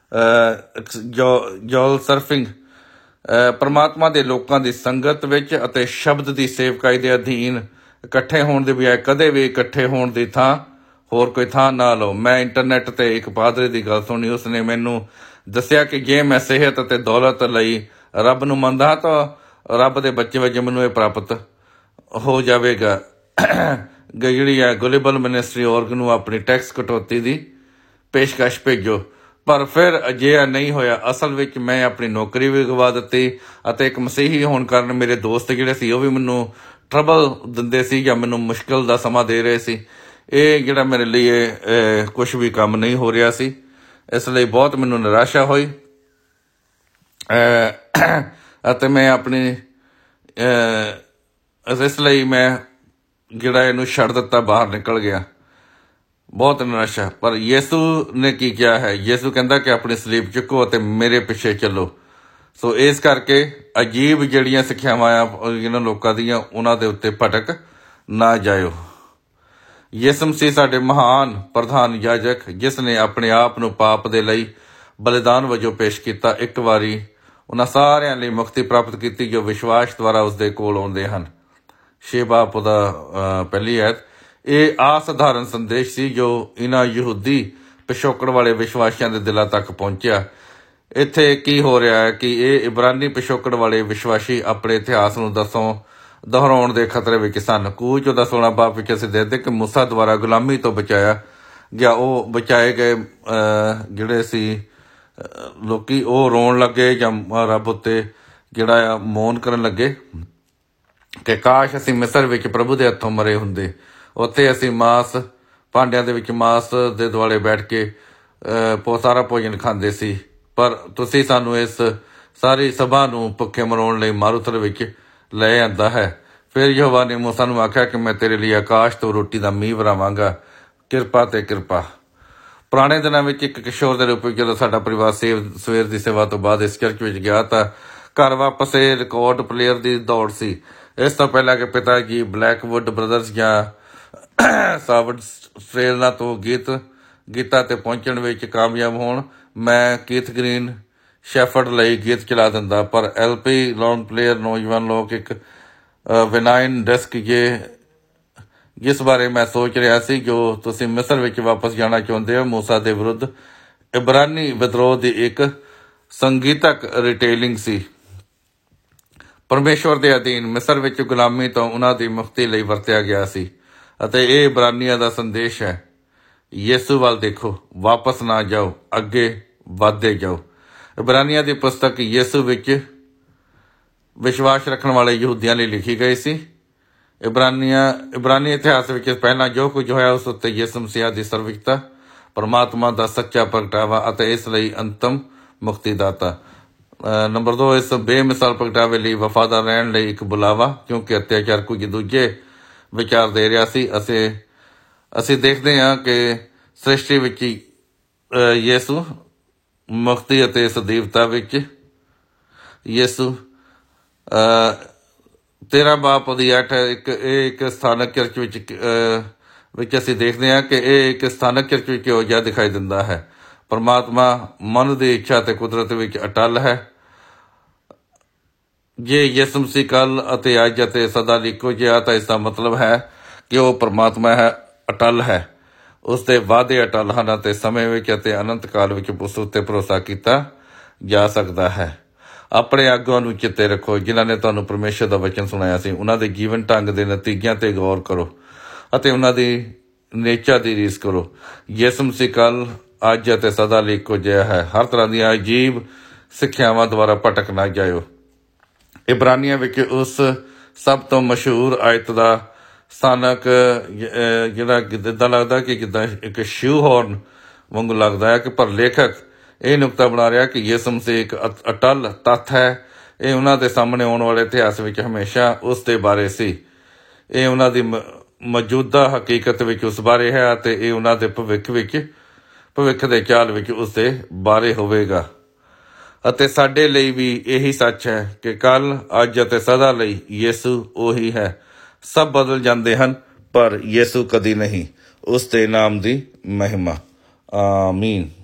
[SPEAKER 1] ਜੋਲ ਸਰਫਿੰਗ। ਪਰਮਾਤਮਾ ਦੇ ਲੋਕਾਂ ਦੀ ਸੰਗਤ ਵਿੱਚ ਅਤੇ ਸ਼ਬਦ ਦੀ ਸੇਵਕਾਈ ਦੇ ਅਧੀਨ ਇਕੱਠੇ ਹੋਣ ਦੇ ਬਜਾਏ ਕਦੇ ਵੀ ਇਕੱਠੇ ਹੋਣ ਦੀ ਥਾਂ ਹੋਰ ਕੋਈ ਥਾਂ ਨਾ ਲਓ। ਮੈਂ ਇੰਟਰਨੈਟ 'ਤੇ ਇੱਕ ਪਾਦਰੀ ਦੀ ਗੱਲ ਸੁਣੀ। ਉਸਨੇ ਮੈਨੂੰ ਦੱਸਿਆ ਕਿ ਜੇ ਮੈਂ ਸਿਹਤ ਅਤੇ ਦੌਲਤ ਲਈ ਰੱਬ ਨੂੰ ਮੰਨਦਾ ਹਾਂ ਤਾਂ ਰੱਬ ਦੇ ਬੱਚੇ ਵਜੋਂ ਮੈਨੂੰ ਇਹ ਪ੍ਰਾਪਤ ਹੋ ਜਾਵੇਗਾ। ਜਿਹੜੀ ਹੈ ਗਲੋਬਲ ਮਿਨਿਸਟਰੀ ਔਰਗ ਨੂੰ ਆਪਣੀ ਟੈਕਸ ਕਟੌਤੀ ਦੀ ਪੇਸ਼ਕਸ਼ ਭੇਜੋ। ਪਰ ਫਿਰ ਅਜਿਹਾ ਨਹੀਂ ਹੋਇਆ। ਅਸਲ ਵਿੱਚ ਮੈਂ ਆਪਣੀ ਨੌਕਰੀ ਵੀ ਗਵਾ ਦਿੱਤੀ ਅਤੇ ਇੱਕ ਮਸੀਹੀ ਹੋਣ ਕਾਰਨ ਮੇਰੇ ਦੋਸਤ ਜਿਹੜੇ ਸੀ ਉਹ ਵੀ ਮੈਨੂੰ ਟਰਬਲ ਦਿੰਦੇ ਸੀ ਜਾਂ ਮੈਨੂੰ ਮੁਸ਼ਕਿਲ ਦਾ ਸਮਾਂ ਦੇ ਰਹੇ ਸੀ। ਇਹ ਜਿਹੜਾ ਮੇਰੇ ਲਈ ਕੁਛ ਵੀ ਕੰਮ ਨਹੀਂ ਹੋ ਰਿਹਾ ਸੀ। ਇਸ ਲਈ ਬਹੁਤ ਮੈਨੂੰ ਨਿਰਾਸ਼ਾ ਹੋਈ ਅਤੇ ਮੈਂ ਆਪਣੀ ਇਸ ਲਈ ਮੈਂ ਜਿਹੜਾ ਇਹਨੂੰ ਛੱਡ ਦਿੱਤਾ, ਬਾਹਰ ਨਿਕਲ ਗਿਆ। ਬਹੁਤ ਨਿਰਾਸ਼ਾ। ਪਰ ਯਿਸੂ ਨੇ ਕੀ ਕਿਹਾ ਹੈ? ਯਿਸੂ ਕਹਿੰਦਾ ਕਿ ਆਪਣੀ ਸਲੀਬ ਚੁੱਕੋ ਅਤੇ ਮੇਰੇ ਪਿੱਛੇ ਚੱਲੋ। ਸੋ ਇਸ ਕਰਕੇ ਅਜੀਬ ਜਿਹੜੀਆਂ ਸਿੱਖਿਆਵਾਂ ਆ ਇਹਨਾਂ ਲੋਕਾਂ ਦੀਆਂ, ਉਹਨਾਂ ਦੇ ਉੱਤੇ ਭਟਕ ਨਾ ਜਾਇਓ। ਯਿਸੂ ਮਸੀਹ ਸਾਡੇ ਮਹਾਨ ਪ੍ਰਧਾਨ ਯਾਜਕ, ਜਿਸ ਨੇ ਆਪਣੇ ਆਪ ਨੂੰ ਪਾਪ ਦੇ ਲਈ ਬਲੀਦਾਨ ਵਜੋਂ ਪੇਸ਼ ਕੀਤਾ, ਇੱਕ ਵਾਰੀ ਉਹਨਾਂ ਸਾਰਿਆਂ ਲਈ ਮੁਕਤੀ ਪ੍ਰਾਪਤ ਕੀਤੀ ਜੋ ਵਿਸ਼ਵਾਸ ਦੁਆਰਾ ਉਸਦੇ ਕੋਲ ਆਉਂਦੇ ਹਨ। 6 ਬਾਬ ਉਹਦਾ ਪਹਿਲੀ ਐਤ। ਇਹ ਅਸਾਧਾਰਨ ਸੰਦੇਸ਼ ਸੀ ਜੋ ਇਹਨਾਂ ਯਹੂਦੀ ਪਿਛੋਕੜ ਵਾਲੇ ਵਿਸ਼ਵਾਸੀਆਂ ਦੇ ਦਿਲਾਂ ਤੱਕ ਪਹੁੰਚਿਆ। ਇੱਥੇ ਕੀ ਹੋ ਰਿਹਾ ਹੈ ਕਿ ਇਹ ਇਬਰਾਨੀ ਪਿਛੋਕੜ ਵਾਲੇ ਵਿਸ਼ਵਾਸੀ ਆਪਣੇ ਇਤਿਹਾਸ ਨੂੰ ਦੁਹਰਾਉਣ ਦੇ ਖਤਰੇ ਵਿੱਚ ਸਨ। ਕੂਚ ਉਹਦਾ 16 ਬਾਬ ਵਿੱਚ ਅਸੀਂ ਦੇਖਦੇ ਕਿ ਮੂਸਾ ਦੁਆਰਾ ਗੁਲਾਮੀ ਤੋਂ ਬਚਾਇਆ ਗਿਆ ਉਹ ਬਚਾਏ ਗਏ ਜਿਹੜੇ ਸੀ ਲੋਕੀ, ਉਹ ਰੋਣ ਲੱਗੇ ਜਾਂ ਰੱਬ ਉੱਤੇ ਜਿਹੜਾ ਆ ਮੌਨ ਕਰਨ ਲੱਗੇ ਕਿ ਕਾਸ਼ ਅਸੀਂ ਮਿਸਰ ਵਿੱਚ ਪ੍ਰਭੂ ਦੇ ਹੱਥੋਂ ਮਰੇ ਹੁੰਦੇ। ਉੱਥੇ ਅਸੀਂ ਭਾਂਡਿਆਂ ਦੇ ਵਿੱਚ ਮਾਸ ਦੇ ਦੁਆਲੇ ਬੈਠ ਕੇ ਸਾਰਾ ਭੋਜਨ ਖਾਂਦੇ ਸੀ, ਪਰ ਤੁਸੀਂ ਸਾਨੂੰ ਇਸ ਸਾਰੀ ਸਭਾ ਨੂੰ ਭੁੱਖੇ ਮਰਾਉਣ ਲਈ ਮਾਰੂਥਲ ਵਿੱਚ ਲੈ ਆਂਦਾ ਹੈ। ਫਿਰ ਯਹੋਵਾ ਨੇ ਮੂਸਾ ਨੂੰ ਆਖਿਆ ਕਿ ਮੈਂ ਤੇਰੇ ਲਈ ਆਕਾਸ਼ ਤੋਂ ਰੋਟੀ ਦਾ ਮੀਂਹ ਵਰਾਵਾਂਗਾ, ਕਿਰਪਾ ਤੇ ਕਿਰਪਾ। ਪੁਰਾਣੇ ਦਿਨਾਂ ਵਿੱਚ ਇੱਕ ਕਿਸ਼ੋਰ ਦੇ ਰੂਪ ਵਿੱਚ ਜਦੋਂ ਸਾਡਾ ਪਰਿਵਾਰ ਸਵੇਰ ਦੀ ਸੇਵਾ ਤੋਂ ਬਾਅਦ ਇਸ ਚਰਚ ਵਿੱਚ ਗਿਆ ਤਾਂ ਘਰ ਵਾਪਸ ਇਹ ਰਿਕਾਰਡ ਪਲੇਅਰ ਦੀ ਦੌੜ ਸੀ। ਇਸ ਤੋਂ ਪਹਿਲਾਂ ਕਿ ਪਿਤਾ ਜੀ ਬਲੈਕਵੁੱਡ ਬ੍ਰਦਰਸ ਜਾਂ ਸਾਵਡ ਸਟ੍ਰੇਲਨਾ ਤੋਂ ਗੀਤਾਂ ਤੇ ਪਹੁੰਚਣ ਵਿੱਚ ਕਾਮਯਾਬ ਹੋਣ, ਮੈਂ ਕੀਥ ਗ੍ਰੀਨ ਸ਼ੈਫਰਡ ਲਈ ਗੀਤ ਚਲਾ ਦਿੰਦਾ। ਪਰ LP ਲੌਂਗ ਪਲੇਅਰ ਨੌਜਵਾਨ ਲੋਕ ਇੱਕ ਵਿਨਾਈਨ ਡਿਸਕ ਜਿਸ ਬਾਰੇ ਮੈਂ ਸੋਚ ਰਿਹਾ ਸੀ, ਜੋ ਤੁਸੀਂ ਮਿਸਰ ਵਿੱਚ ਵਾਪਸ ਜਾਣਾ ਚਾਹੁੰਦੇ ਹੋ, ਮੂਸਾ ਦੇ ਵਿਰੁੱਧ ਇਬਰਾਨੀ ਵਿਦਰੋਹ ਦੀ ਇੱਕ ਸੰਗੀਤਕ ਰਿਟੇਲਿੰਗ ਸੀ। ਪਰਮੇਸ਼ਵਰ ਦੇ ਅਧੀਨ ਮਿਸਰ ਵਿੱਚ ਗੁਲਾਮੀ ਤੋਂ ਉਹਨਾਂ ਦੀ ਮੁਕਤੀ ਲਈ ਵਰਤਿਆ ਗਿਆ ਸੀ ਅਤੇ ਇਹ ਇਬਰਾਨੀਆਂ ਦਾ ਸੰਦੇਸ਼ ਹੈ। ਯਿਸੂ ਵੱਲ ਦੇਖੋ, ਵਾਪਸ ਨਾ ਜਾਓ, ਅੱਗੇ ਵੱਧਦੇ ਜਾਓ। ਇਬਰਾਨੀਆਂ ਦੀ ਪੁਸਤਕ ਯਿਸੂ ਵਿੱਚ ਵਿਸ਼ਵਾਸ ਰੱਖਣ ਵਾਲੇ ਯਹੂਦੀਆਂ ਲਈ ਲਿਖੀ ਗਈ ਸੀ। ਇਬਰਾਨੀ ਇਤਿਹਾਸ ਵਿੱਚ ਪਹਿਲਾਂ ਜੋ ਕੁਝ ਹੋਇਆ ਉਸ ਉੱਤੇ ਯਿਸੂ ਮਸੀਹ ਦੀ ਸਰਵਿਕਤਾ, ਪਰਮਾਤਮਾ ਦਾ ਸੱਚਾ ਪ੍ਰਗਟਾਵਾ ਅਤੇ ਇਸ ਲਈ ਅੰਤਮ ਮੁਕਤੀਦਾਤਾ। ਨੰਬਰ 2, ਇਸ ਬੇਮਿਸਾਲ ਪ੍ਰਗਟਾਵੇ ਲਈ ਵਫਾਦਾਰ ਰਹਿਣ ਲਈ ਇੱਕ ਬੁਲਾਵਾ, ਕਿਉਂਕਿ ਅਤਿਆਚਾਰ ਕੁਝ ਦੂਜੇ ਵਿਚਾਰ ਦੇ ਰਿਹਾ ਸੀ। ਅਸੀਂ ਦੇਖਦੇ ਹਾਂ ਕਿ ਸ੍ਰਿਸ਼ਟੀ ਵਿੱਚ ਯਿਸੂ ਮੁਕਤੀ ਅਤੇ ਸਦੀਵਤਾ ਵਿੱਚ ਯਿਸੂ 13 ਬਾਬ ਉਹਦੀ 8 ਇੱਕ ਸਥਾਨਕ ਚਰਚ ਵਿੱਚ ਅਸੀਂ ਦੇਖਦੇ ਹਾਂ ਕਿ ਇਹ ਇੱਕ ਸਥਾਨਕ ਚਰਚ ਵਿੱਚ ਇਹੋ ਜਿਹਾ ਦਿਖਾਈ ਦਿੰਦਾ ਹੈ। ਪਰਮਾਤਮਾ ਮਨ ਦੀ ਇੱਛਾ ਅਤੇ ਕੁਦਰਤ ਵਿੱਚ ਅਟੱਲ ਹੈ। ਜੇ ਯਿਸੂ ਮਸੀਹ ਕੱਲ੍ਹ ਅਤੇ ਅੱਜ ਅਤੇ ਸਦਾ ਲਈ ਇੱਕੋ ਜਿਹਾ, ਤਾਂ ਇਸ ਦਾ ਮਤਲਬ ਹੈ ਕਿ ਉਹ ਪਰਮਾਤਮਾ ਹੈ, ਅਟੱਲ ਹੈ। ਉਸ ਦੇ ਵਾਅਦੇ ਅਟੱਲ ਹਨ ਅਤੇ ਸਮੇਂ ਵਿੱਚ ਅਤੇ ਅਨੰਤ ਕਾਲ ਵਿੱਚ ਉਸ ਉੱਤੇ ਭਰੋਸਾ ਕੀਤਾ ਜਾ ਸਕਦਾ ਹੈ। ਆਪਣੇ ਆਗੂਆਂ ਨੂੰ ਚਿੱਤੇ ਰੱਖੋ ਜਿਨ੍ਹਾਂ ਨੇ ਤੁਹਾਨੂੰ ਪਰਮੇਸ਼ਰ ਦਾ ਵਚਨ ਸੁਣਾਇਆ ਸੀ। ਉਹਨਾਂ ਦੇ ਜੀਵਨ ਢੰਗ ਦੇ ਨਤੀਜਿਆਂ ਤੇ ਗੌਰ ਕਰੋ ਅਤੇ ਉਹਨਾਂ ਦੀ ਨੇਚਰ ਦੀ ਰੀਸ ਕਰੋ। ਯਿਸੂ ਮਸੀਹ ਕੱਲ੍ਹ ਅੱਜ ਅਤੇ ਸਦਾ ਲਈ ਇੱਕੋ ਜਿਹਾ ਹੈ। ਹਰ ਤਰ੍ਹਾਂ ਦੀਆਂ ਅਜੀਬ ਸਿੱਖਿਆਵਾਂ ਦੁਆਰਾ ਭਟਕ ਨਾ ਜਾਇਓ। ਇਬਰਾਨੀਆਂ ਵਿੱਚ ਉਸ ਸਭ ਤੋਂ ਮਸ਼ਹੂਰ ਆਇਤ ਦਾ ਸਥਾਨਕ ਜਿਹੜਾ ਇੱਦਾਂ ਲੱਗਦਾ ਕਿ ਜਿੱਦਾਂ ਇੱਕ ਸ਼ੂ ਹੌਰਨ ਵਾਂਗੂ ਲੱਗਦਾ ਹੈ, ਕਿ ਪਰ ਲੇਖਕ ਇਹ ਨੁਕਤਾ ਬਣਾ ਰਿਹਾ ਕਿ ਯਿਸੂ ਮਸੀਹ ਇੱਕ ਅਟੱਲ ਤੱਥ ਹੈ। ਇਹ ਉਹਨਾਂ ਦੇ ਸਾਹਮਣੇ ਆਉਣ ਵਾਲੇ ਇਤਿਹਾਸ ਵਿੱਚ ਹਮੇਸ਼ਾ ਉਸ ਦੇ ਬਾਰੇ ਸੀ। ਇਹ ਉਹਨਾਂ ਦੀ ਮੌਜੂਦਾ ਹਕੀਕਤ ਵਿੱਚ ਉਸ ਬਾਰੇ ਹੈ ਅਤੇ ਇਹ ਉਹਨਾਂ ਦੇ ਭਵਿੱਖ ਦੇ ਚਾਲ ਵਿੱਚ ਉਸ ਦੇ ਬਾਰੇ ਹੋਵੇਗਾ। ਅਤੇ ਸਾਡੇ ਲਈ ਵੀ ਇਹੀ ਸੱਚ ਹੈ ਕਿ ਕੱਲ੍ਹ, ਅੱਜ ਅਤੇ ਸਦਾ ਲਈ ਯਿਸੂ ਉਹੀ ਹੈ। ਸਭ ਬਦਲ ਜਾਂਦੇ ਹਨ ਪਰ ਯਿਸੂ ਕਦੀ ਨਹੀਂ। ਉਸ ਦੇ ਨਾਮ ਦੀ ਮਹਿਮਾ। ਆਮੀਨ।